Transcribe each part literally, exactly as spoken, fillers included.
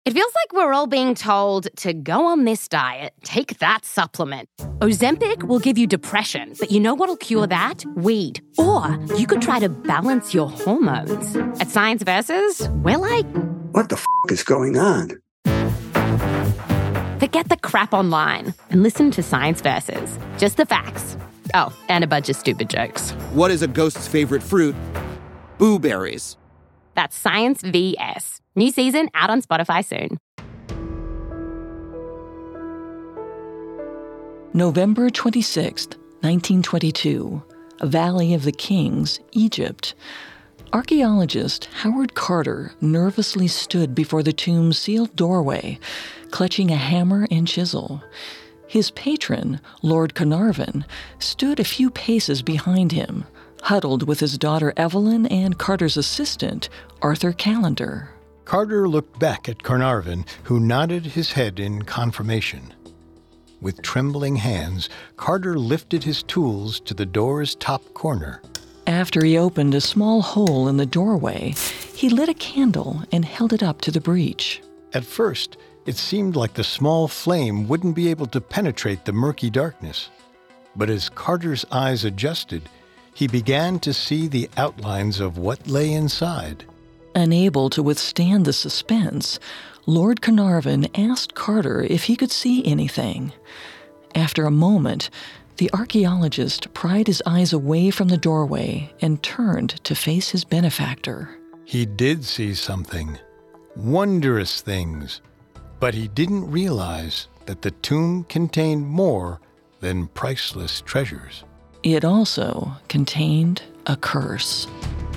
It feels like we're all being told to go on this diet, take that supplement. Ozempic will give you depression, but you know what'll cure that? Weed. Or you could try to balance your hormones. At Science Versus, we're like... What the f*** is going on? Forget the crap online and listen to Science Versus. Just the facts. Oh, and a bunch of stupid jokes. What is a ghost's favorite fruit? Blueberries. That's Science V S. New season out on Spotify soon. November twenty-sixth, nineteen twenty-two, Valley of the Kings, Egypt. Archaeologist Howard Carter nervously stood before the tomb's sealed doorway, clutching a hammer and chisel. His patron, Lord Carnarvon, stood a few paces behind him, huddled with his daughter Evelyn and Carter's assistant, Arthur Callender. Carter looked back at Carnarvon, who nodded his head in confirmation. With trembling hands, Carter lifted his tools to the door's top corner. After he opened a small hole in the doorway, he lit a candle and held it up to the breach. At first, it seemed like the small flame wouldn't be able to penetrate the murky darkness. But as Carter's eyes adjusted, he began to see the outlines of what lay inside. Unable to withstand the suspense, Lord Carnarvon asked Carter if he could see anything. After a moment, the archaeologist pried his eyes away from the doorway and turned to face his benefactor. He did see something. Wondrous things. But he didn't realize that the tomb contained more than priceless treasures. It also contained a curse.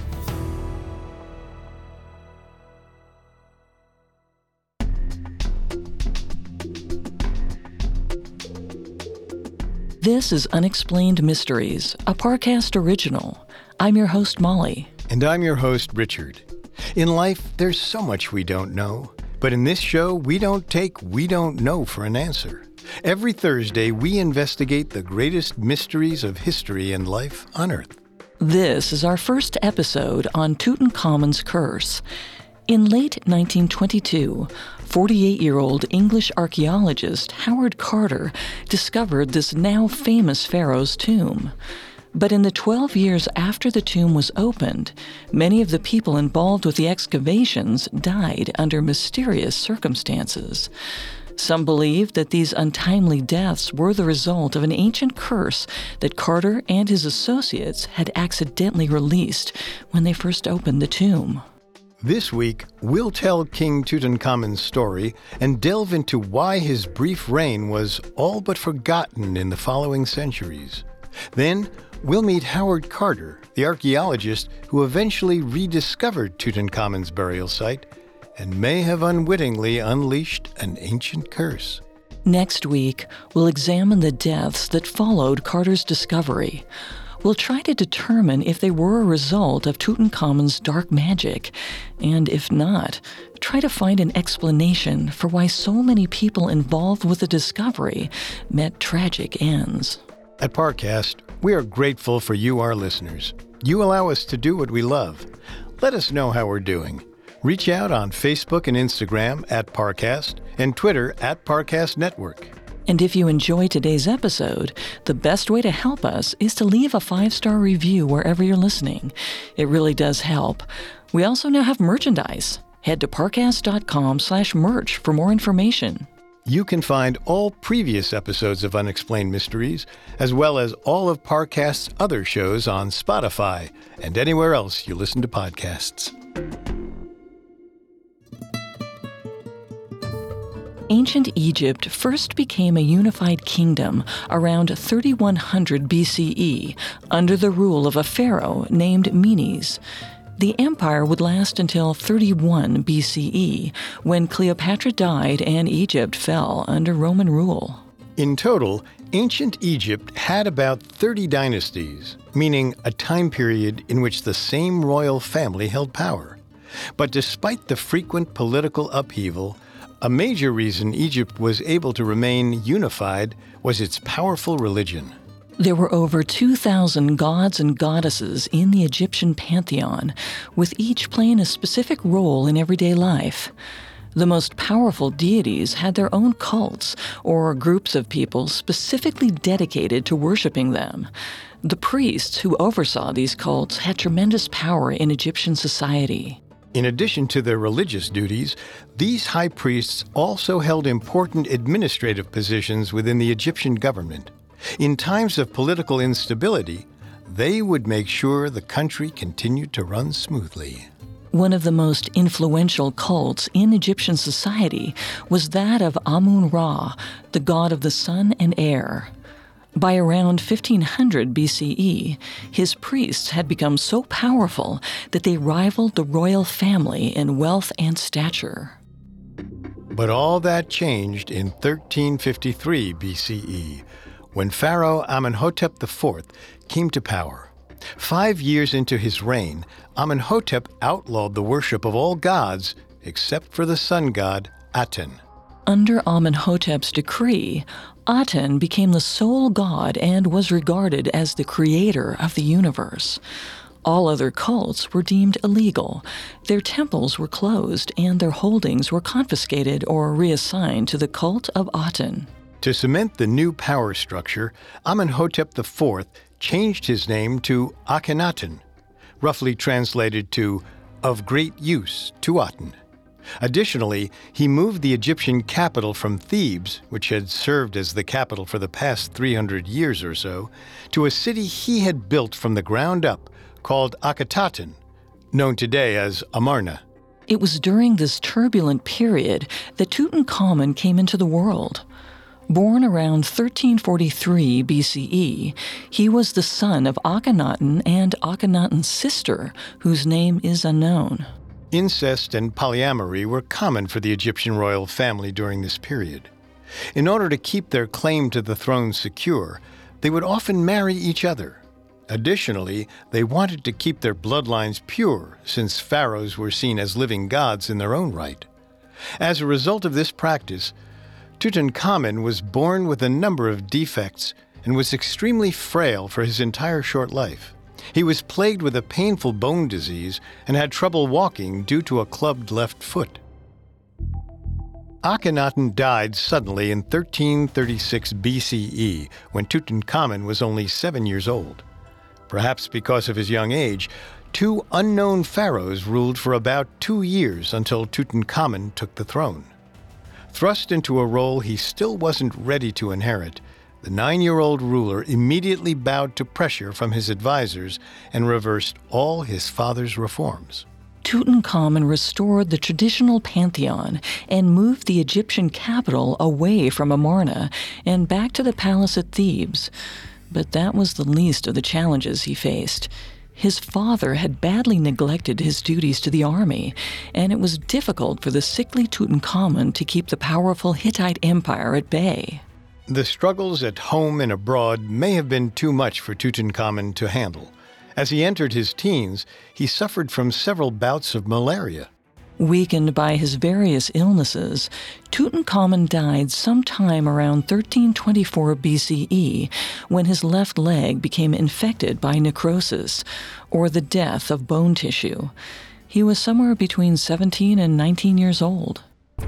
This is Unexplained Mysteries, a Parcast original. I'm your host, Molly. And I'm your host, Richard. In life, there's so much we don't know. But in this show, we don't take we don't know for an answer. Every Thursday, we investigate the greatest mysteries of history and life on Earth. This is our first episode on Tutankhamun's curse. In late nineteen twenty-two, forty-eight-year-old English archaeologist Howard Carter discovered this now famous pharaoh's tomb. But in the twelve years after the tomb was opened, many of the people involved with the excavations died under mysterious circumstances. Some believed that these untimely deaths were the result of an ancient curse that Carter and his associates had accidentally released when they first opened the tomb. This week, we'll tell King Tutankhamun's story and delve into why his brief reign was all but forgotten in the following centuries. Then, we'll meet Howard Carter, the archaeologist who eventually rediscovered Tutankhamun's burial site and may have unwittingly unleashed an ancient curse. Next week, we'll examine the deaths that followed Carter's discovery. We'll try to determine if they were a result of Tutankhamun's dark magic, and if not, try to find an explanation for why so many people involved with the discovery met tragic ends. At Parcast, we are grateful for you, our listeners. You allow us to do what we love. Let us know how we're doing. Reach out on Facebook and Instagram at Parcast and Twitter at Parcast Network. And if you enjoy today's episode, the best way to help us is to leave a five-star review wherever you're listening. It really does help. We also now have merchandise. Head to parcast.com slash merch for more information. You can find all previous episodes of Unexplained Mysteries, as well as all of Parcast's other shows on Spotify and anywhere else you listen to podcasts. Ancient Egypt first became a unified kingdom around thirty-one hundred B C E under the rule of a pharaoh named Menes. The empire would last until thirty-one B C E, when Cleopatra died and Egypt fell under Roman rule. In total, ancient Egypt had about thirty dynasties, meaning a time period in which the same royal family held power. But despite the frequent political upheaval, a major reason Egypt was able to remain unified was its powerful religion. There were over two thousand gods and goddesses in the Egyptian pantheon, with each playing a specific role in everyday life. The most powerful deities had their own cults, or groups of people specifically dedicated to worshiping them. The priests who oversaw these cults had tremendous power in Egyptian society. In addition to their religious duties, these high priests also held important administrative positions within the Egyptian government. In times of political instability, they would make sure the country continued to run smoothly. One of the most influential cults in Egyptian society was that of Amun-Ra, the god of the sun and air. By around fifteen hundred B C E, his priests had become so powerful that they rivaled the royal family in wealth and stature. But all that changed in thirteen fifty-three B C E, when Pharaoh Amenhotep the fourth came to power. Five years into his reign, Amenhotep outlawed the worship of all gods except for the sun god Aten. Under Amenhotep's decree, Aten became the sole god and was regarded as the creator of the universe. All other cults were deemed illegal. Their temples were closed and their holdings were confiscated or reassigned to the cult of Aten. To cement the new power structure, Amenhotep the fourth changed his name to Akhenaten, roughly translated to of great use to Aten. Additionally, he moved the Egyptian capital from Thebes, which had served as the capital for the past three hundred years or so, to a city he had built from the ground up called Akhetaten, known today as Amarna. It was during this turbulent period that Tutankhamun came into the world. Born around thirteen forty-three B C E, he was the son of Akhenaten and Akhenaten's sister, whose name is unknown. Incest and polyamory were common for the Egyptian royal family during this period. In order to keep their claim to the throne secure, they would often marry each other. Additionally, they wanted to keep their bloodlines pure, since pharaohs were seen as living gods in their own right. As a result of this practice, Tutankhamun was born with a number of defects and was extremely frail for his entire short life. He was plagued with a painful bone disease and had trouble walking due to a clubbed left foot. Akhenaten died suddenly in thirteen thirty-six B C E, when Tutankhamun was only seven years old. Perhaps because of his young age, two unknown pharaohs ruled for about two years until Tutankhamun took the throne. Thrust into a role he still wasn't ready to inherit, the nine-year-old ruler immediately bowed to pressure from his advisors and reversed all his father's reforms. Tutankhamun restored the traditional pantheon and moved the Egyptian capital away from Amarna and back to the palace at Thebes. But that was the least of the challenges he faced. His father had badly neglected his duties to the army, and it was difficult for the sickly Tutankhamun to keep the powerful Hittite Empire at bay. The struggles at home and abroad may have been too much for Tutankhamun to handle. As he entered his teens, he suffered from several bouts of malaria. Weakened by his various illnesses, Tutankhamun died sometime around thirteen twenty-four B C E when his left leg became infected by necrosis, or the death of bone tissue. He was somewhere between seventeen and nineteen years old.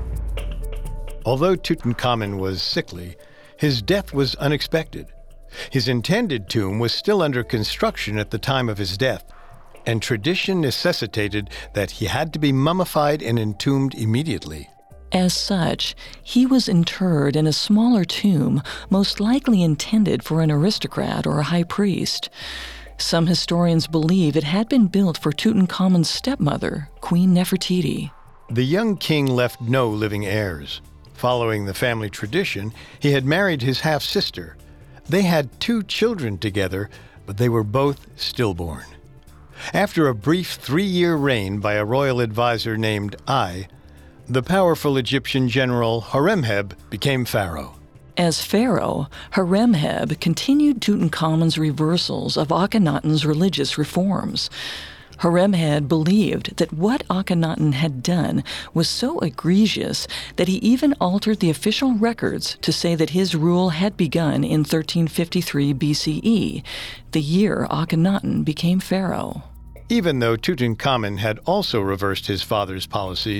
Although Tutankhamun was sickly, his death was unexpected. His intended tomb was still under construction at the time of his death, and tradition necessitated that he had to be mummified and entombed immediately. As such, he was interred in a smaller tomb, most likely intended for an aristocrat or a high priest. Some historians believe it had been built for Tutankhamun's stepmother, Queen Nefertiti. The young king left no living heirs. Following the family tradition, he had married his half-sister. They had two children together, but they were both stillborn. After a brief three-year reign by a royal advisor named Ai, the powerful Egyptian general Horemheb became pharaoh. As pharaoh, Horemheb continued Tutankhamun's reversals of Akhenaten's religious reforms. Horemheb believed that what Akhenaten had done was so egregious that he even altered the official records to say that his rule had begun in thirteen fifty-three B C E, the year Akhenaten became pharaoh. Even though Tutankhamun had also reversed his father's policies,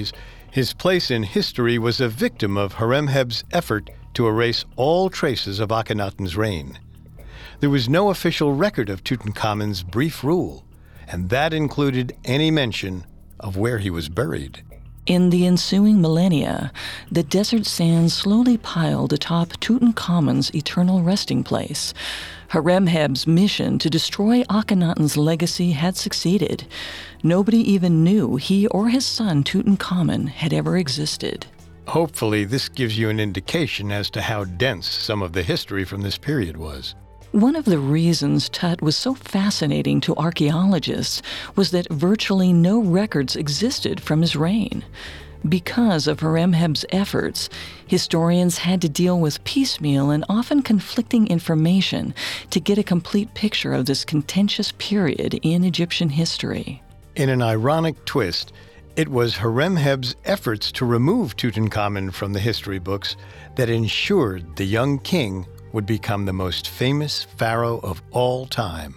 His place in history was a victim of Horemheb's effort to erase all traces of Akhenaten's reign. There was no official record of Tutankhamun's brief rule, and that included any mention of where he was buried. In the ensuing millennia, the desert sands slowly piled atop Tutankhamun's eternal resting place. Horemheb's mission to destroy Akhenaten's legacy had succeeded. Nobody even knew he or his son Tutankhamun had ever existed. Hopefully, this gives you an indication as to how dense some of the history from this period was. One of the reasons Tut was so fascinating to archaeologists was that virtually no records existed from his reign. Because of Horemheb's efforts, historians had to deal with piecemeal and often conflicting information to get a complete picture of this contentious period in Egyptian history. In an ironic twist, it was Horemheb's efforts to remove Tutankhamun from the history books that ensured the young king would become the most famous pharaoh of all time.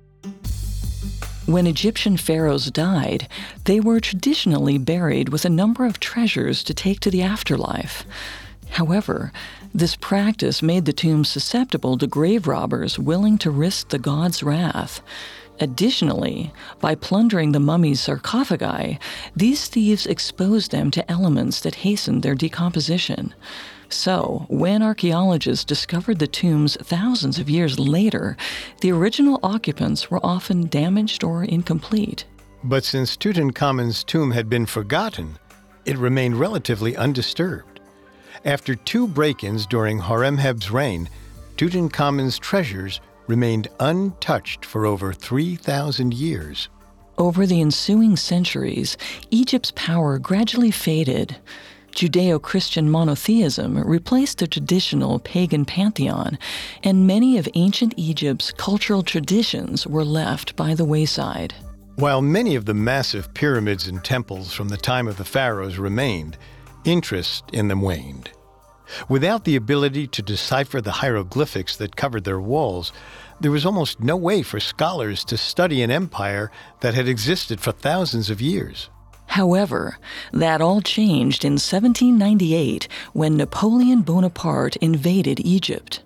When Egyptian pharaohs died, they were traditionally buried with a number of treasures to take to the afterlife. However, this practice made the tombs susceptible to grave robbers willing to risk the gods' wrath. Additionally, by plundering the mummies' sarcophagi, these thieves exposed them to elements that hastened their decomposition. So, when archaeologists discovered the tombs thousands of years later, the original occupants were often damaged or incomplete. But since Tutankhamun's tomb had been forgotten, it remained relatively undisturbed. After two break-ins during Horemheb's reign, Tutankhamun's treasures remained untouched for over three thousand years. Over the ensuing centuries, Egypt's power gradually faded. Judeo-Christian monotheism replaced the traditional pagan pantheon, and many of ancient Egypt's cultural traditions were left by the wayside. While many of the massive pyramids and temples from the time of the pharaohs remained, interest in them waned. Without the ability to decipher the hieroglyphics that covered their walls, there was almost no way for scholars to study an empire that had existed for thousands of years. However, that all changed in seventeen ninety-eight when Napoleon Bonaparte invaded Egypt.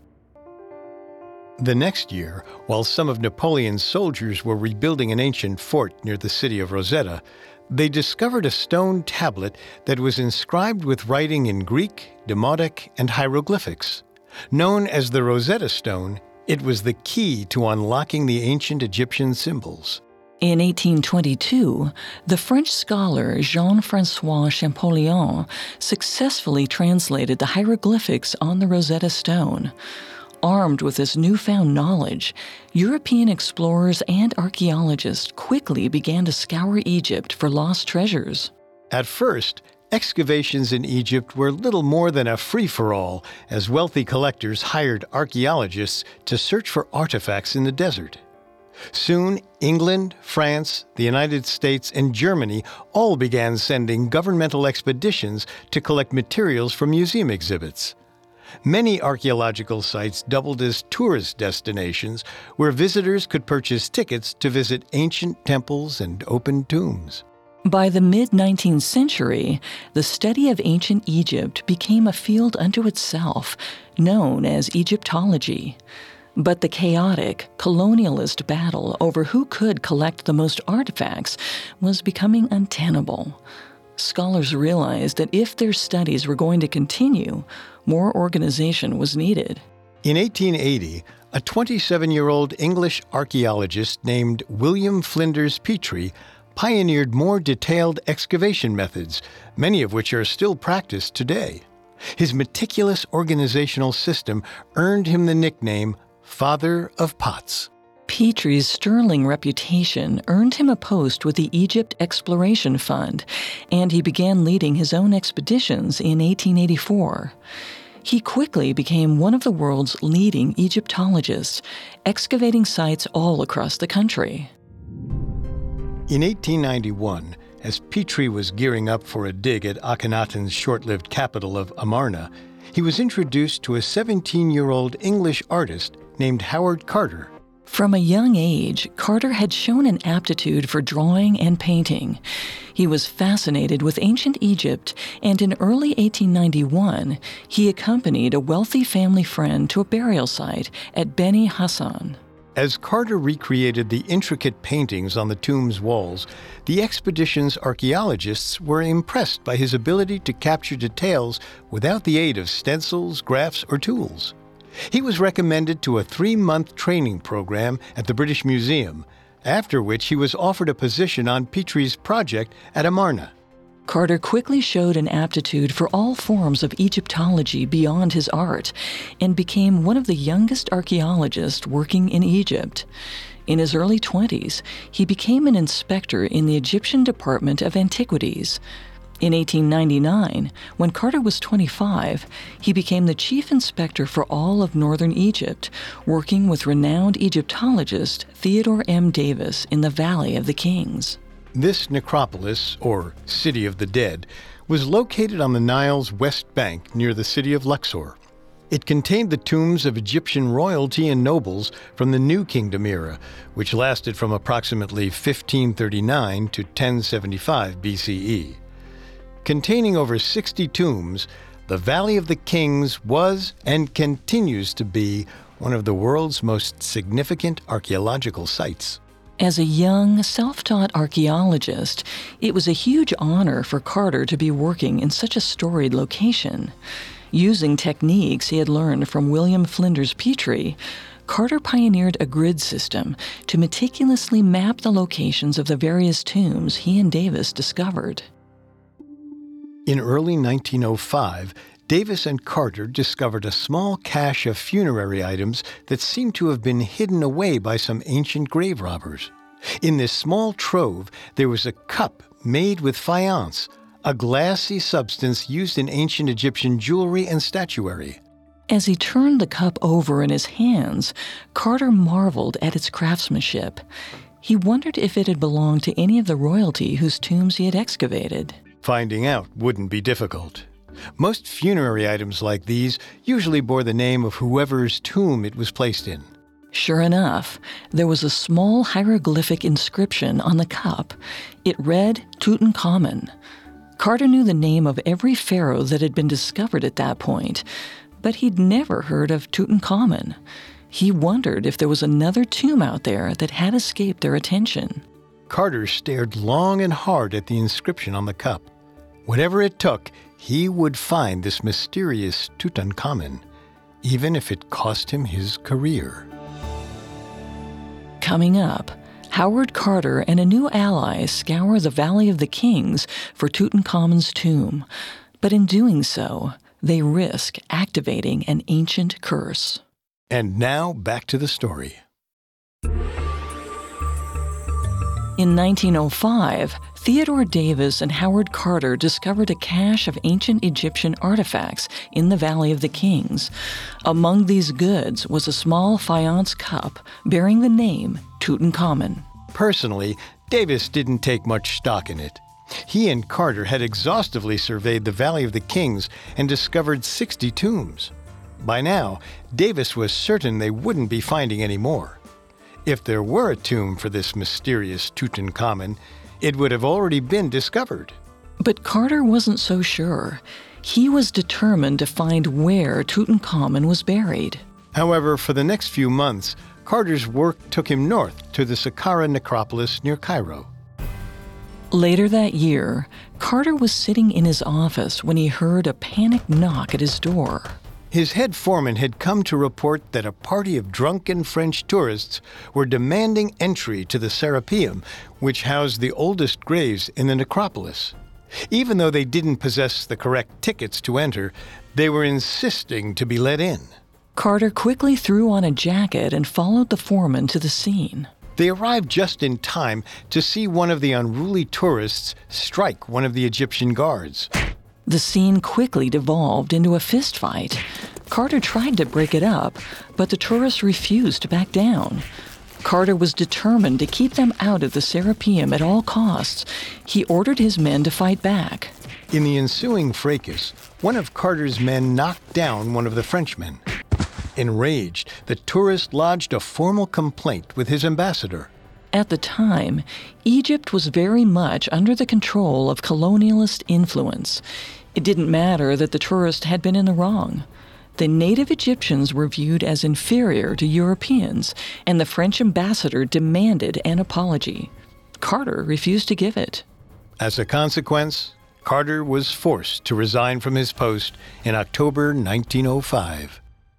The next year, while some of Napoleon's soldiers were rebuilding an ancient fort near the city of Rosetta, they discovered a stone tablet that was inscribed with writing in Greek, Demotic, and hieroglyphics. Known as the Rosetta Stone, it was the key to unlocking the ancient Egyptian symbols. In eighteen twenty-two, the French scholar Jean-François Champollion successfully translated the hieroglyphics on the Rosetta Stone. Armed with this newfound knowledge, European explorers and archaeologists quickly began to scour Egypt for lost treasures. At first, excavations in Egypt were little more than a free-for-all, as wealthy collectors hired archaeologists to search for artifacts in the desert. Soon, England, France, the United States, and Germany all began sending governmental expeditions to collect materials from museum exhibits. Many archaeological sites doubled as tourist destinations where visitors could purchase tickets to visit ancient temples and open tombs. By the mid-nineteenth century, the study of ancient Egypt became a field unto itself, known as Egyptology. But the chaotic, colonialist battle over who could collect the most artifacts was becoming untenable. Scholars realized that if their studies were going to continue, more organization was needed. In eighteen eighty, a twenty-seven-year-old English archaeologist named William Flinders Petrie pioneered more detailed excavation methods, many of which are still practiced today. His meticulous organizational system earned him the nickname Father of Pots. Petrie's sterling reputation earned him a post with the Egypt Exploration Fund, and he began leading his own expeditions in eighteen eighty-four. He quickly became one of the world's leading Egyptologists, excavating sites all across the country. In eighteen ninety-one, as Petrie was gearing up for a dig at Akhenaten's short-lived capital of Amarna, he was introduced to a seventeen-year-old English artist named Howard Carter. From a young age, Carter had shown an aptitude for drawing and painting. He was fascinated with ancient Egypt, and in early eighteen ninety-one, he accompanied a wealthy family friend to a burial site at Beni Hassan. As Carter recreated the intricate paintings on the tomb's walls, the expedition's archaeologists were impressed by his ability to capture details without the aid of stencils, graphs, or tools. He was recommended to a three-month training program at the British Museum, after which he was offered a position on Petrie's project at Amarna. Carter quickly showed an aptitude for all forms of Egyptology beyond his art and became one of the youngest archaeologists working in Egypt. In his early twenties, he became an inspector in the Egyptian Department of Antiquities. In eighteen ninety-nine, when Carter was twenty-five, he became the chief inspector for all of northern Egypt, working with renowned Egyptologist Theodore M. Davis in the Valley of the Kings. This necropolis, or City of the Dead, was located on the Nile's west bank near the city of Luxor. It contained the tombs of Egyptian royalty and nobles from the New Kingdom era, which lasted from approximately fifteen thirty-nine to ten seventy-five B C E. Containing over sixty tombs, the Valley of the Kings was and continues to be one of the world's most significant archaeological sites. As a young, self-taught archaeologist, it was a huge honor for Carter to be working in such a storied location. Using techniques he had learned from William Flinders Petrie, Carter pioneered a grid system to meticulously map the locations of the various tombs he and Davis discovered. In early nineteen oh five, Davis and Carter discovered a small cache of funerary items that seemed to have been hidden away by some ancient grave robbers. In this small trove, there was a cup made with faience, a glassy substance used in ancient Egyptian jewelry and statuary. As he turned the cup over in his hands, Carter marveled at its craftsmanship. He wondered if it had belonged to any of the royalty whose tombs he had excavated. Finding out wouldn't be difficult. Most funerary items like these usually bore the name of whoever's tomb it was placed in. Sure enough, there was a small hieroglyphic inscription on the cup. It read Tutankhamun. Carter knew the name of every pharaoh that had been discovered at that point, but he'd never heard of Tutankhamun. He wondered if there was another tomb out there that had escaped their attention. Carter stared long and hard at the inscription on the cup. Whatever it took, he would find this mysterious Tutankhamun, even if it cost him his career. Coming up, Howard Carter and a new ally scour the Valley of the Kings for Tutankhamun's tomb. But in doing so, they risk activating an ancient curse. And now back to the story. In nineteen oh five, Theodore Davis and Howard Carter discovered a cache of ancient Egyptian artifacts in the Valley of the Kings. Among these goods was a small faience cup bearing the name Tutankhamun. Personally, Davis didn't take much stock in it. He and Carter had exhaustively surveyed the Valley of the Kings and discovered sixty tombs. By now, Davis was certain they wouldn't be finding any more. If there were a tomb for this mysterious Tutankhamun, it would have already been discovered. But Carter wasn't so sure. He was determined to find where Tutankhamun was buried. However, for the next few months, Carter's work took him north to the Saqqara necropolis near Cairo. Later that year, Carter was sitting in his office when he heard a panicked knock at his door. His head foreman had come to report that a party of drunken French tourists were demanding entry to the Serapeum, which housed the oldest graves in the necropolis. Even though they didn't possess the correct tickets to enter, they were insisting to be let in. Carter quickly threw on a jacket and followed the foreman to the scene. They arrived just in time to see one of the unruly tourists strike one of the Egyptian guards. The scene quickly devolved into a fistfight. Carter tried to break it up, but the tourists refused to back down. Carter was determined to keep them out of the Serapeum at all costs. He ordered his men to fight back. In the ensuing fracas, one of Carter's men knocked down one of the Frenchmen. Enraged, the tourist lodged a formal complaint with his ambassador. At the time, Egypt was very much under the control of colonialist influence. It didn't matter that the tourist had been in the wrong. The native Egyptians were viewed as inferior to Europeans, and the French ambassador demanded an apology. Carter refused to give it. As a consequence, Carter was forced to resign from his post in October nineteen oh five.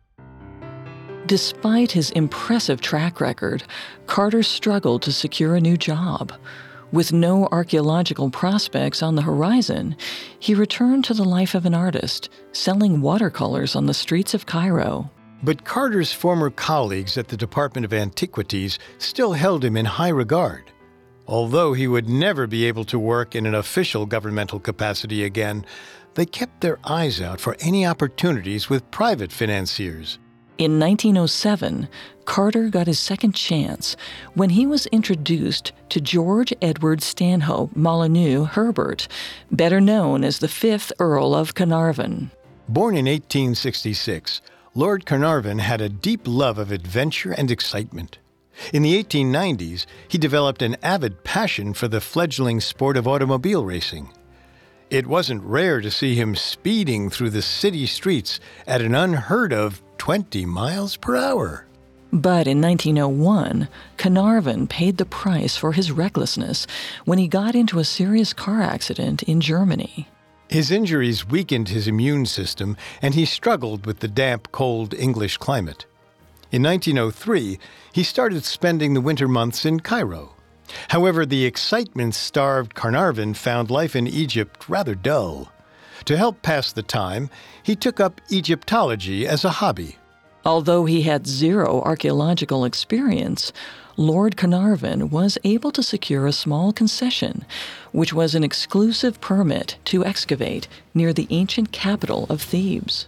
Despite his impressive track record, Carter struggled to secure a new job. With no archaeological prospects on the horizon, he returned to the life of an artist, selling watercolors on the streets of Cairo. But Carter's former colleagues at the Department of Antiquities still held him in high regard. Although he would never be able to work in an official governmental capacity again, they kept their eyes out for any opportunities with private financiers. In nineteen oh seven, Carter got his second chance when he was introduced to George Edward Stanhope Molyneux Herbert, better known as the fifth Earl of Carnarvon. Born in eighteen sixty-six, Lord Carnarvon had a deep love of adventure and excitement. In the eighteen nineties, he developed an avid passion for the fledgling sport of automobile racing. It wasn't rare to see him speeding through the city streets at an unheard-of twenty miles per hour. But in nineteen oh one, Carnarvon paid the price for his recklessness when he got into a serious car accident in Germany. His injuries weakened his immune system, and he struggled with the damp, cold English climate. In nineteen oh three, he started spending the winter months in Cairo. However, the excitement-starved Carnarvon found life in Egypt rather dull. To help pass the time, he took up Egyptology as a hobby. Although he had zero archaeological experience, Lord Carnarvon was able to secure a small concession, which was an exclusive permit to excavate near the ancient capital of Thebes.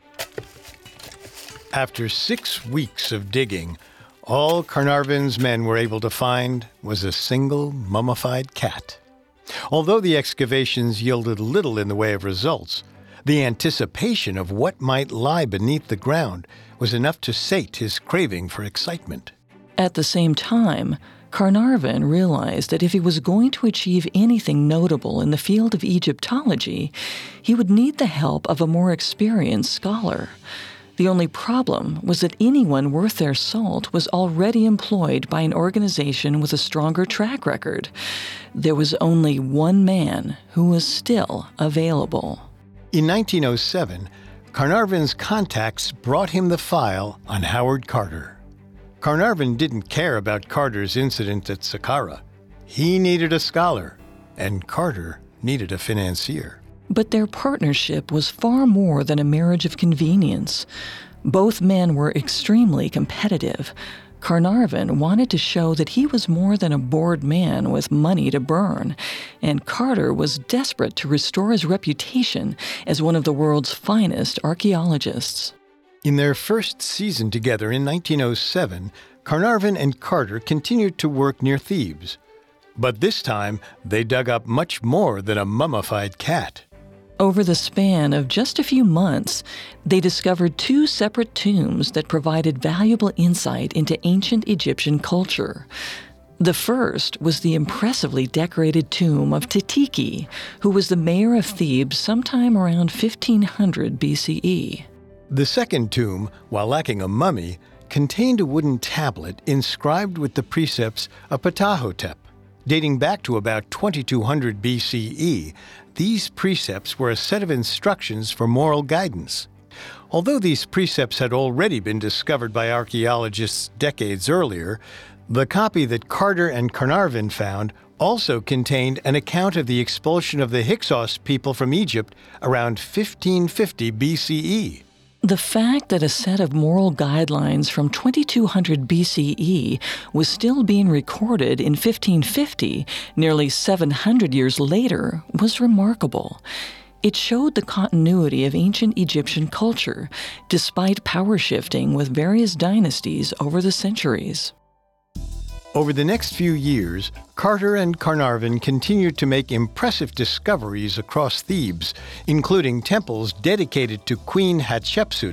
After six weeks of digging, all Carnarvon's men were able to find was a single mummified cat. Although the excavations yielded little in the way of results, the anticipation of what might lie beneath the ground was enough to sate his craving for excitement. At the same time, Carnarvon realized that if he was going to achieve anything notable in the field of Egyptology, he would need the help of a more experienced scholar. The only problem was that anyone worth their salt was already employed by an organization with a stronger track record. There was only one man who was still available. In nineteen oh seven, Carnarvon's contacts brought him the file on Howard Carter. Carnarvon didn't care about Carter's incident at Saqqara. He needed a scholar, and Carter needed a financier. But their partnership was far more than a marriage of convenience. Both men were extremely competitive. Carnarvon wanted to show that he was more than a bored man with money to burn, and Carter was desperate to restore his reputation as one of the world's finest archaeologists. In their first season together in nineteen oh seven, Carnarvon and Carter continued to work near Thebes. But this time, they dug up much more than a mummified cat. Over the span of just a few months, they discovered two separate tombs that provided valuable insight into ancient Egyptian culture. The first was the impressively decorated tomb of Titiki, who was the mayor of Thebes sometime around fifteen hundred B C E. The second tomb, while lacking a mummy, contained a wooden tablet inscribed with the precepts of Ptahhotep. Dating back to about twenty-two hundred B C E, these precepts were a set of instructions for moral guidance. Although these precepts had already been discovered by archaeologists decades earlier, the copy that Carter and Carnarvon found also contained an account of the expulsion of the Hyksos people from Egypt around fifteen fifty B C E. The fact that a set of moral guidelines from twenty-two hundred B C E was still being recorded in fifteen fifty, nearly seven hundred years later, was remarkable. It showed the continuity of ancient Egyptian culture, despite power shifting with various dynasties over the centuries. Over the next few years, Carter and Carnarvon continued to make impressive discoveries across Thebes, including temples dedicated to Queen Hatshepsut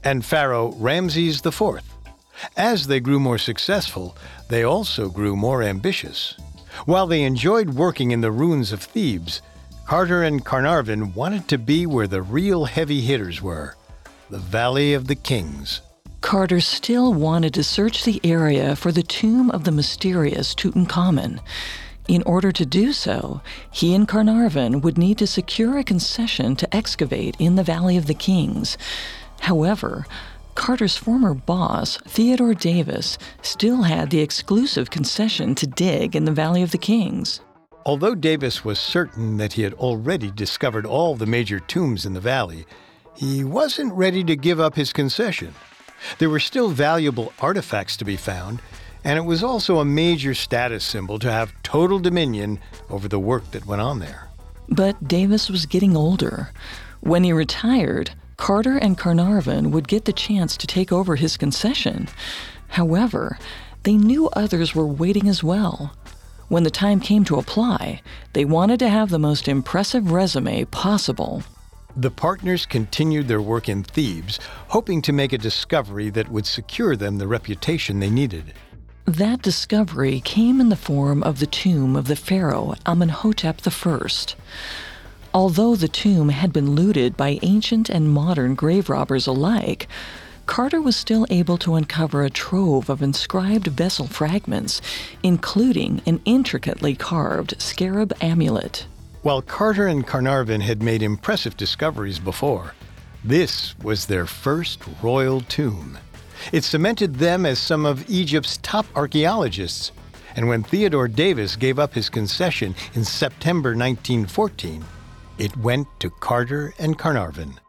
and Pharaoh Ramses the Fourth. As they grew more successful, they also grew more ambitious. While they enjoyed working in the ruins of Thebes, Carter and Carnarvon wanted to be where the real heavy hitters were, the Valley of the Kings. Carter still wanted to search the area for the tomb of the mysterious Tutankhamun. In order to do so, he and Carnarvon would need to secure a concession to excavate in the Valley of the Kings. However, Carter's former boss, Theodore Davis, still had the exclusive concession to dig in the Valley of the Kings. Although Davis was certain that he had already discovered all the major tombs in the valley, he wasn't ready to give up his concession. There were still valuable artifacts to be found, and it was also a major status symbol to have total dominion over the work that went on there. But Davis was getting older. When he retired, Carter and Carnarvon would get the chance to take over his concession. However, they knew others were waiting as well. When the time came to apply, they wanted to have the most impressive resume possible. The partners continued their work in Thebes, hoping to make a discovery that would secure them the reputation they needed. That discovery came in the form of the tomb of the pharaoh Amenhotep the First. Although the tomb had been looted by ancient and modern grave robbers alike, Carter was still able to uncover a trove of inscribed vessel fragments, including an intricately carved scarab amulet. While Carter and Carnarvon had made impressive discoveries before, this was their first royal tomb. It cemented them as some of Egypt's top archaeologists, and when Theodore Davis gave up his concession in September nineteen fourteen, it went to Carter and Carnarvon.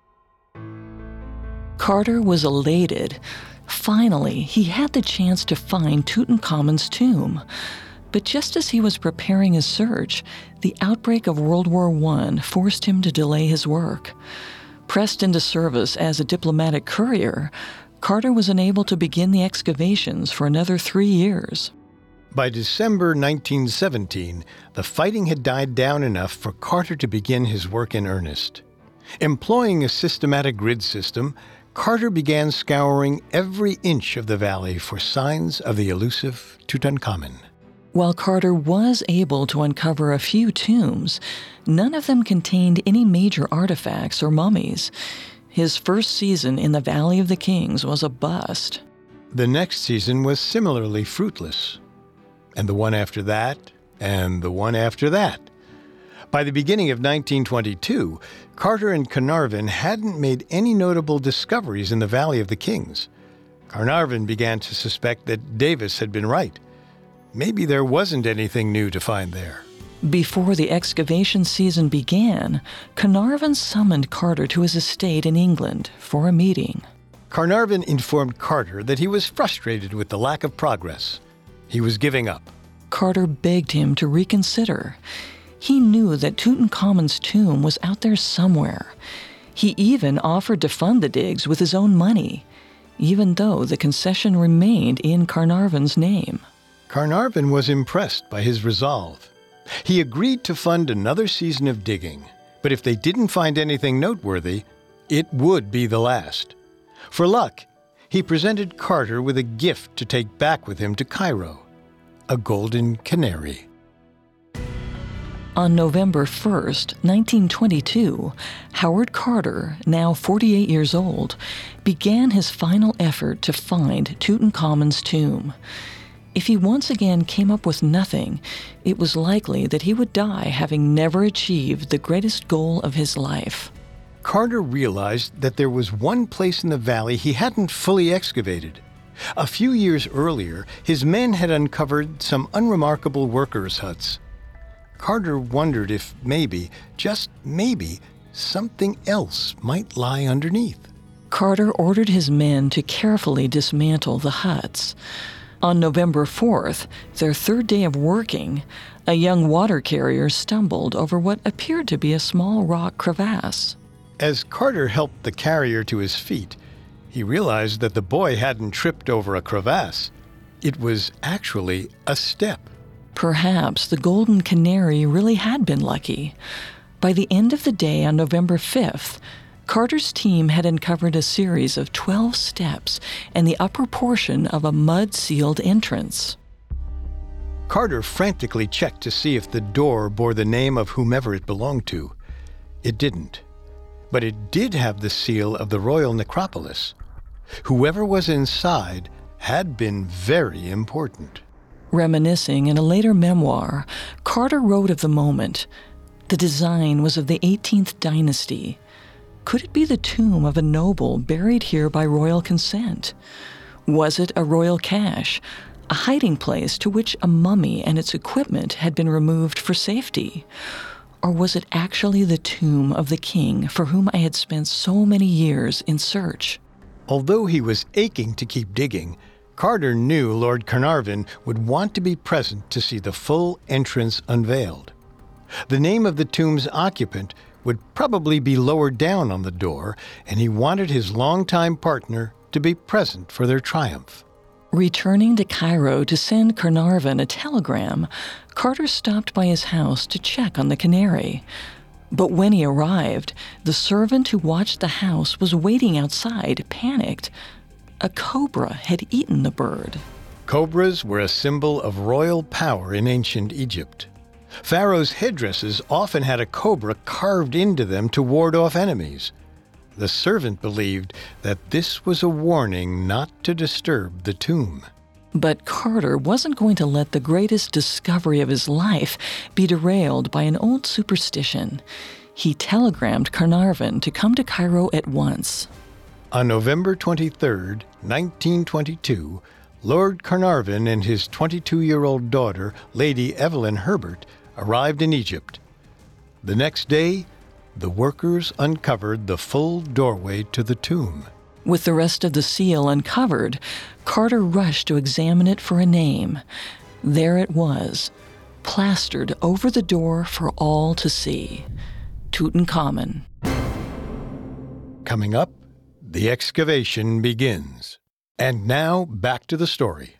Carter was elated. Finally, he had the chance to find Tutankhamun's tomb. But just as he was preparing his search, the outbreak of World War One forced him to delay his work. Pressed into service as a diplomatic courier, Carter was unable to begin the excavations for another three years. By December nineteen seventeen, the fighting had died down enough for Carter to begin his work in earnest. Employing a systematic grid system, Carter began scouring every inch of the valley for signs of the elusive Tutankhamun. While Carter was able to uncover a few tombs, none of them contained any major artifacts or mummies. His first season in the Valley of the Kings was a bust. The next season was similarly fruitless, and the one after that, and the one after that. By the beginning of nineteen twenty-two, Carter and Carnarvon hadn't made any notable discoveries in the Valley of the Kings. Carnarvon began to suspect that Davis had been right. Maybe there wasn't anything new to find there. Before the excavation season began, Carnarvon summoned Carter to his estate in England for a meeting. Carnarvon informed Carter that he was frustrated with the lack of progress. He was giving up. Carter begged him to reconsider. He knew that Tutankhamun's tomb was out there somewhere. He even offered to fund the digs with his own money, even though the concession remained in Carnarvon's name. Carnarvon was impressed by his resolve. He agreed to fund another season of digging, but if they didn't find anything noteworthy, it would be the last. For luck, he presented Carter with a gift to take back with him to Cairo, a golden canary. On November first, nineteen twenty-two, Howard Carter, now forty-eight years old, began his final effort to find Tutankhamun's tomb. If he once again came up with nothing, it was likely that he would die having never achieved the greatest goal of his life. Carter realized that there was one place in the valley he hadn't fully excavated. A few years earlier, his men had uncovered some unremarkable workers' huts. Carter wondered if maybe, just maybe, something else might lie underneath. Carter ordered his men to carefully dismantle the huts. On November fourth, their third day of working, a young water carrier stumbled over what appeared to be a small rock crevasse. As Carter helped the carrier to his feet, he realized that the boy hadn't tripped over a crevasse. It was actually a step. Perhaps the golden canary really had been lucky. By the end of the day on November fifth, Carter's team had uncovered a series of twelve steps and the upper portion of a mud-sealed entrance. Carter frantically checked to see if the door bore the name of whomever it belonged to. It didn't. But it did have the seal of the royal necropolis. Whoever was inside had been very important. Reminiscing in a later memoir, Carter wrote of the moment. The design was of the eighteenth dynasty. Could it be the tomb of a noble buried here by royal consent? Was it a royal cache, a hiding place to which a mummy and its equipment had been removed for safety? Or was it actually the tomb of the king for whom I had spent so many years in search? Although he was aching to keep digging, Carter knew Lord Carnarvon would want to be present to see the full entrance unveiled. The name of the tomb's occupant would probably be lower down on the door, and he wanted his longtime partner to be present for their triumph. Returning to Cairo to send Carnarvon a telegram, Carter stopped by his house to check on the canary. But when he arrived, the servant who watched the house was waiting outside, panicked. A cobra had eaten the bird. Cobras were a symbol of royal power in ancient Egypt. Pharaoh's headdresses often had a cobra carved into them to ward off enemies. The servant believed that this was a warning not to disturb the tomb. But Carter wasn't going to let the greatest discovery of his life be derailed by an old superstition. He telegrammed Carnarvon to come to Cairo at once. On November twenty-third, nineteen twenty-two, Lord Carnarvon and his twenty-two-year-old daughter, Lady Evelyn Herbert, arrived in Egypt. The next day, the workers uncovered the full doorway to the tomb. With the rest of the seal uncovered, Carter rushed to examine it for a name. There it was, plastered over the door for all to see. Tutankhamun. Coming up, the excavation begins. And now, back to the story.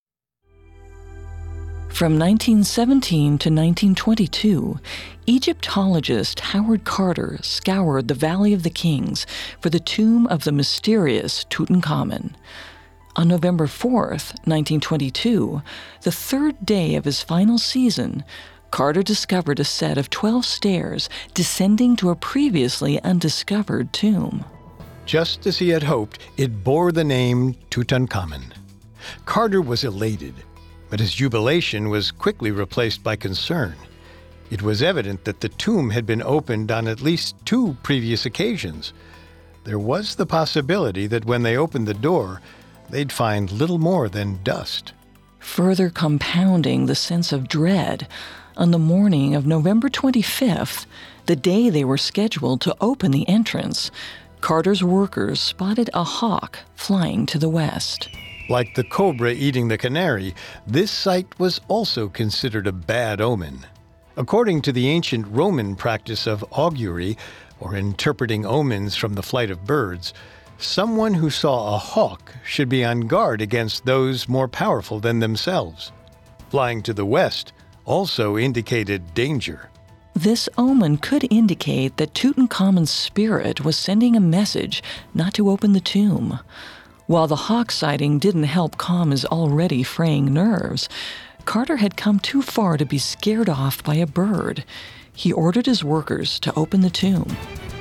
From nineteen seventeen to nineteen twenty-two, Egyptologist Howard Carter scoured the Valley of the Kings for the tomb of the mysterious Tutankhamun. On November fourth, nineteen twenty-two, the third day of his final season, Carter discovered a set of twelve stairs descending to a previously undiscovered tomb. Just as he had hoped, it bore the name Tutankhamun. Carter was elated, but his jubilation was quickly replaced by concern. It was evident that the tomb had been opened on at least two previous occasions. There was the possibility that when they opened the door, they'd find little more than dust. Further compounding the sense of dread, on the morning of November twenty-fifth, the day they were scheduled to open the entrance, Carter's workers spotted a hawk flying to the west. Like the cobra eating the canary, this sight was also considered a bad omen. According to the ancient Roman practice of augury, or interpreting omens from the flight of birds, someone who saw a hawk should be on guard against those more powerful than themselves. Flying to the west also indicated danger. This omen could indicate that Tutankhamun's spirit was sending a message not to open the tomb. While the hawk sighting didn't help calm his already fraying nerves, Carter had come too far to be scared off by a bird. He ordered his workers to open the tomb.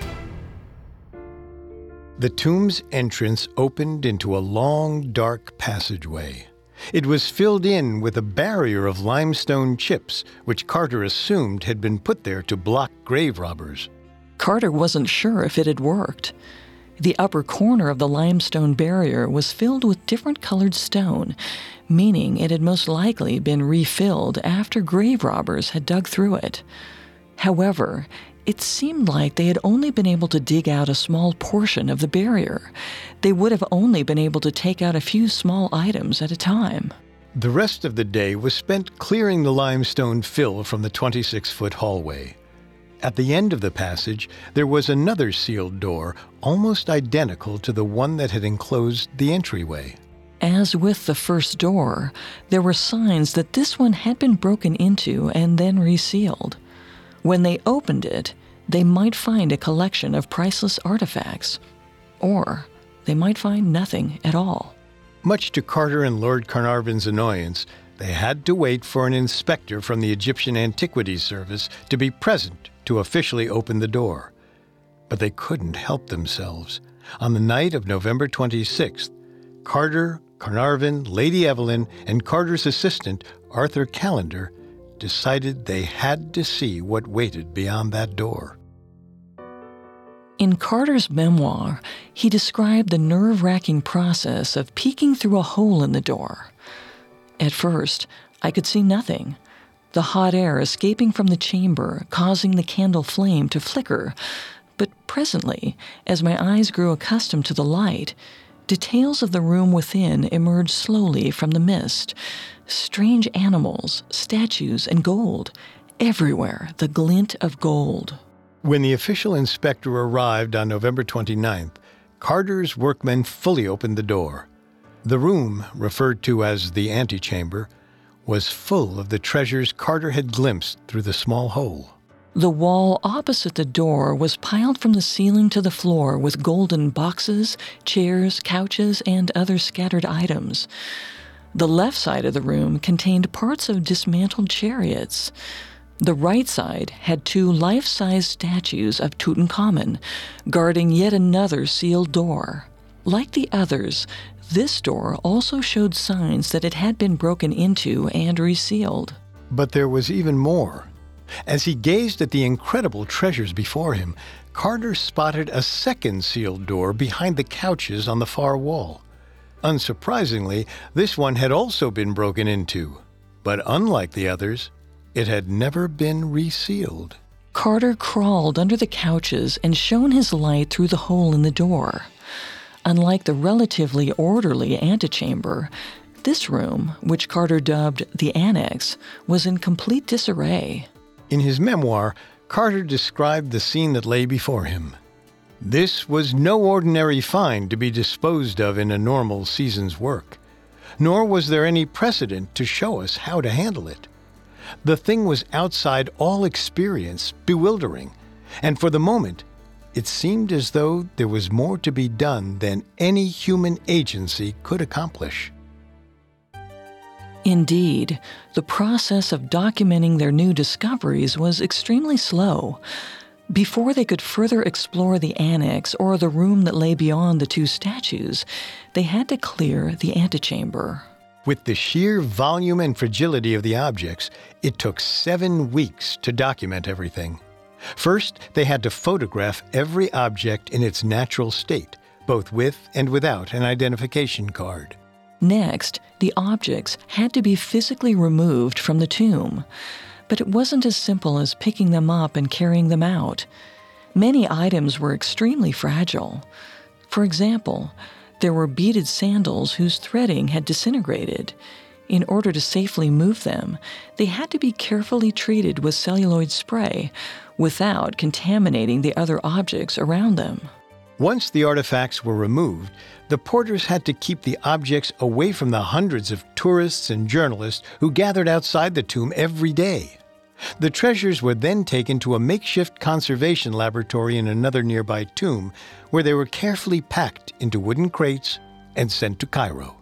The tomb's entrance opened into a long, dark passageway. It was filled in with a barrier of limestone chips, which Carter assumed had been put there to block grave robbers. Carter wasn't sure if it had worked. The upper corner of the limestone barrier was filled with different colored stone, meaning it had most likely been refilled after grave robbers had dug through it. However, it seemed like they had only been able to dig out a small portion of the barrier. They would have only been able to take out a few small items at a time. The rest of the day was spent clearing the limestone fill from the twenty-six-foot hallway. At the end of the passage, there was another sealed door, almost identical to the one that had enclosed the entryway. As with the first door, there were signs that this one had been broken into and then resealed. When they opened it, they might find a collection of priceless artifacts, or they might find nothing at all. Much to Carter and Lord Carnarvon's annoyance, they had to wait for an inspector from the Egyptian Antiquities Service to be present to officially open the door. But they couldn't help themselves. On the night of November twenty-sixth, Carter, Carnarvon, Lady Evelyn, and Carter's assistant, Arthur Callender, decided they had to see what waited beyond that door. In Carter's memoir, he described the nerve-wracking process of peeking through a hole in the door. At first, I could see nothing. The hot air escaping from the chamber, causing the candle flame to flicker. But presently, as my eyes grew accustomed to the light, details of the room within emerged slowly from the mist. Strange animals, statues, and gold. Everywhere, the glint of gold. When the official inspector arrived on November twenty-ninth, Carter's workmen fully opened the door. The room, referred to as the antechamber, was full of the treasures Carter had glimpsed through the small hole. The wall opposite the door was piled from the ceiling to the floor with golden boxes, chairs, couches, and other scattered items. The left side of the room contained parts of dismantled chariots. The right side had two life-size statues of Tutankhamun, guarding yet another sealed door. Like the others, this door also showed signs that it had been broken into and resealed. But there was even more. As he gazed at the incredible treasures before him, Carter spotted a second sealed door behind the couches on the far wall. Unsurprisingly, this one had also been broken into, but unlike the others, it had never been resealed. Carter crawled under the couches and shone his light through the hole in the door. Unlike the relatively orderly antechamber, this room, which Carter dubbed the Annex, was in complete disarray. In his memoir, Carter described the scene that lay before him. This was no ordinary find to be disposed of in a normal season's work, nor was there any precedent to show us how to handle it. The thing was outside all experience, bewildering, and for the moment, it seemed as though there was more to be done than any human agency could accomplish. Indeed, the process of documenting their new discoveries was extremely slow. Before they could further explore the annex or the room that lay beyond the two statues, they had to clear the antechamber. With the sheer volume and fragility of the objects, it took seven weeks to document everything. First, they had to photograph every object in its natural state, both with and without an identification card. Next, the objects had to be physically removed from the tomb. But it wasn't as simple as picking them up and carrying them out. Many items were extremely fragile. For example, there were beaded sandals whose threading had disintegrated. In order to safely move them, they had to be carefully treated with celluloid spray without contaminating the other objects around them. Once the artifacts were removed, the porters had to keep the objects away from the hundreds of tourists and journalists who gathered outside the tomb every day. The treasures were then taken to a makeshift conservation laboratory in another nearby tomb, where they were carefully packed into wooden crates and sent to Cairo.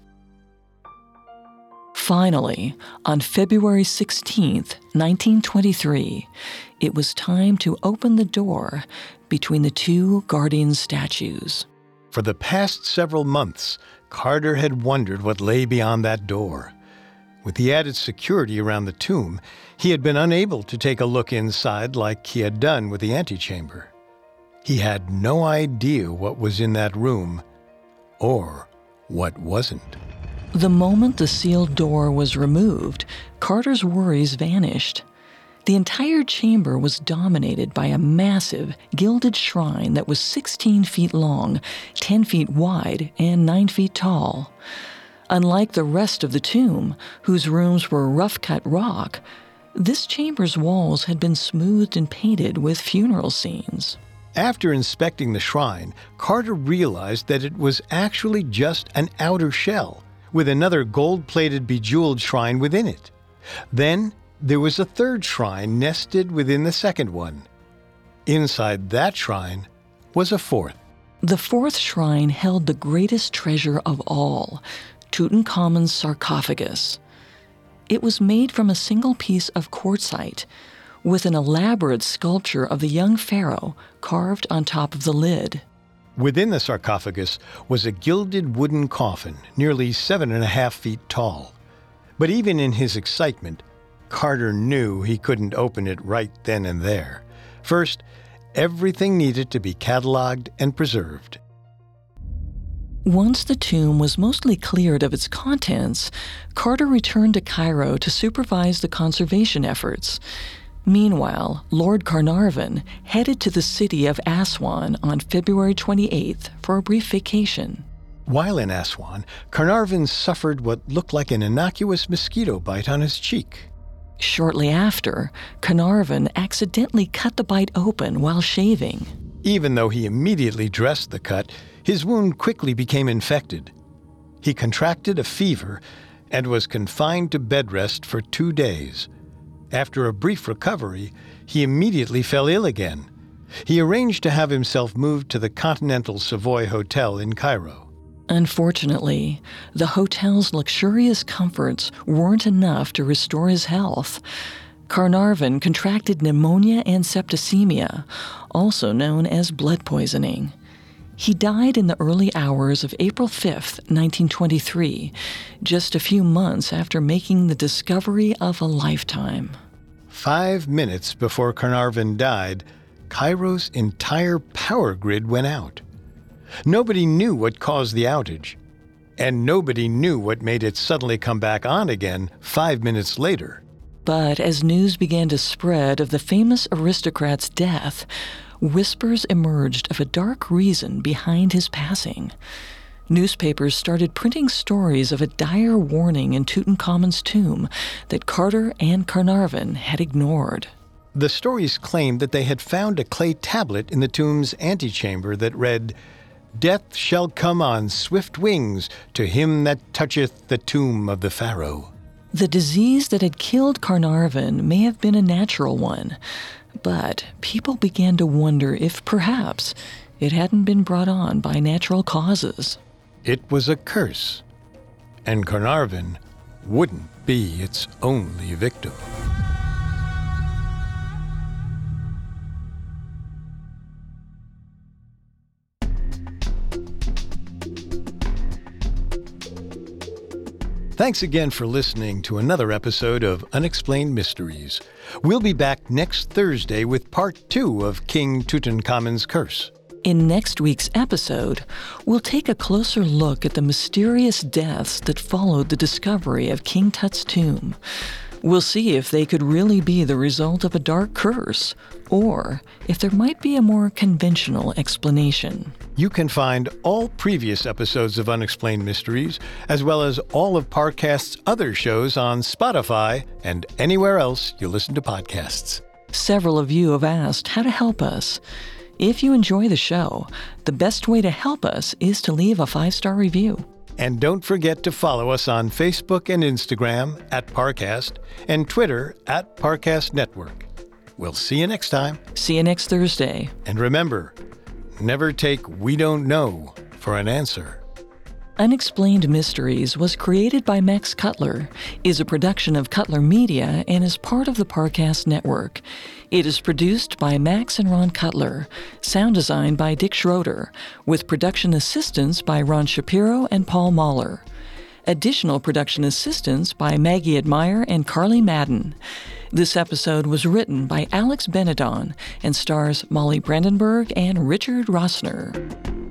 Finally, on February sixteenth, nineteen twenty-three, it was time to open the door between the two guardian statues. For the past several months, Carter had wondered what lay beyond that door. With the added security around the tomb, he had been unable to take a look inside like he had done with the antechamber. He had no idea what was in that room, or what wasn't. The moment the sealed door was removed, Carter's worries vanished. The entire chamber was dominated by a massive, gilded shrine that was sixteen feet long, ten feet wide, and nine feet tall. Unlike the rest of the tomb, whose rooms were rough-cut rock, this chamber's walls had been smoothed and painted with funeral scenes. After inspecting the shrine, Carter realized that it was actually just an outer shell, with another gold-plated bejeweled shrine within it. Then, there was a third shrine nested within the second one. Inside that shrine was a fourth. The fourth shrine held the greatest treasure of all, Tutankhamun's sarcophagus. It was made from a single piece of quartzite, with an elaborate sculpture of the young pharaoh carved on top of the lid. Within the sarcophagus was a gilded wooden coffin, nearly seven and a half feet tall. But even in his excitement, Carter knew he couldn't open it right then and there. First, everything needed to be cataloged and preserved. Once the tomb was mostly cleared of its contents, Carter returned to Cairo to supervise the conservation efforts. Meanwhile, Lord Carnarvon headed to the city of Aswan on February twenty-eighth for a brief vacation. While in Aswan, Carnarvon suffered what looked like an innocuous mosquito bite on his cheek. Shortly after, Carnarvon accidentally cut the bite open while shaving. Even though he immediately dressed the cut, his wound quickly became infected. He contracted a fever and was confined to bed rest for two days. After a brief recovery, he immediately fell ill again. He arranged to have himself moved to the Continental Savoy Hotel in Cairo. Unfortunately, the hotel's luxurious comforts weren't enough to restore his health. Carnarvon contracted pneumonia and septicemia, also known as blood poisoning. He died in the early hours of April fifth, nineteen twenty-three, just a few months after making the discovery of a lifetime. Five minutes before Carnarvon died, Cairo's entire power grid went out. Nobody knew what caused the outage, and nobody knew what made it suddenly come back on again five minutes later. But as news began to spread of the famous aristocrat's death, whispers emerged of a dark reason behind his passing. Newspapers started printing stories of a dire warning in Tutankhamun's tomb that Carter and Carnarvon had ignored. The stories claimed that they had found a clay tablet in the tomb's antechamber that read, "Death shall come on swift wings to him that toucheth the tomb of the pharaoh." The disease that had killed Carnarvon may have been a natural one, but people began to wonder if perhaps it hadn't been brought on by natural causes. It was a curse, and Carnarvon wouldn't be its only victim. Thanks again for listening to another episode of Unexplained Mysteries. We'll be back next Thursday with part two of King Tutankhamun's Curse. In next week's episode, we'll take a closer look at the mysterious deaths that followed the discovery of King Tut's tomb. We'll see if they could really be the result of a dark curse, or if there might be a more conventional explanation. You can find all previous episodes of Unexplained Mysteries, as well as all of Parcast's other shows on Spotify and anywhere else you listen to podcasts. Several of you have asked how to help us. If you enjoy the show, the best way to help us is to leave a five-star review. And don't forget to follow us on Facebook and Instagram at Parcast and Twitter at Parcast Network. We'll see you next time. See you next Thursday. And remember, never take "we don't know" for an answer. Unexplained Mysteries was created by Max Cutler, is a production of Cutler Media, and is part of the Parcast Network. It is produced by Max and Ron Cutler, sound design by Dick Schroeder, with production assistance by Ron Shapiro and Paul Mahler. Additional production assistance by Maggie Admire and Carly Madden. This episode was written by Alex Benedon and stars Molly Brandenburg and Richard Rossner.